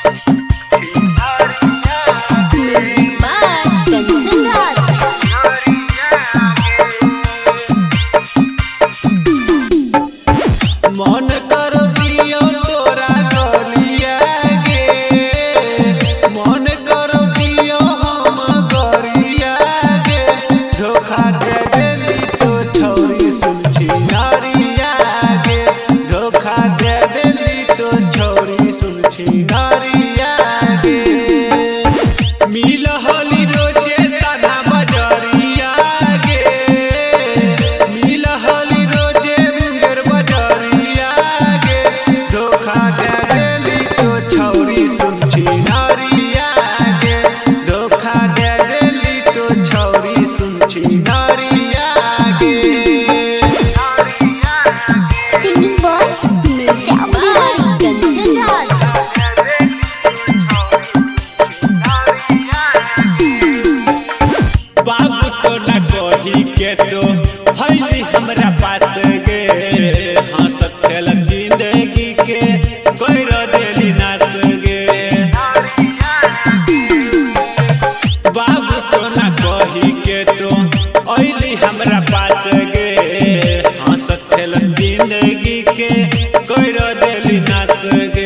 Music by Kanchan Raj. मन कर दियो तोरा गरिया गे, मन कर दियो हम गरिया गे, धोखा दे देली तो छौरी सुनछी नारिया गे, धोखा दे देली तो छौरी सुनछी नारिया गे। मिलहली रोजे तना बजरिया गे, मिलहली रोजे मुंगेर बजरिया गे, धोखा दे देली तो छौरी सुनछी नारिया गे, धोखा दे देली तो छौरी सुनछी नारिया गे। Singing boy, music by Kanchan Raj. बाबू सोना कही के तो हईली हमरा पास गे, हंसत खेलत जिंदगी के कोई देली नाच गे। बाबू सोना कही के तो हईली हमरा पास गे, हंसत खेलत जिंदगी के कोई देली नाच गे।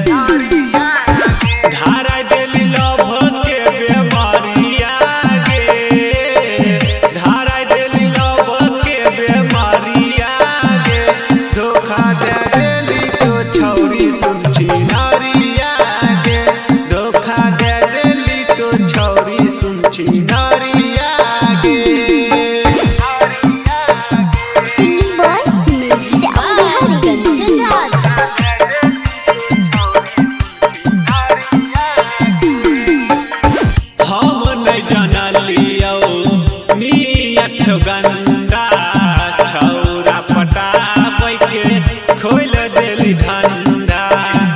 धारा देली लभ के बेमारिया गे, धारा देली लभ के बेमारिया गे, धोखा दे देली तो छौरी सुनछी नारिया गे, धोखा दे देली तो छौरी सुनछी नारिया गे। Singing boy, music by Kanchan Raj. हम नहीं जानलियो नियत गंदा, छौरा पटाबै के खोल देली धंधा।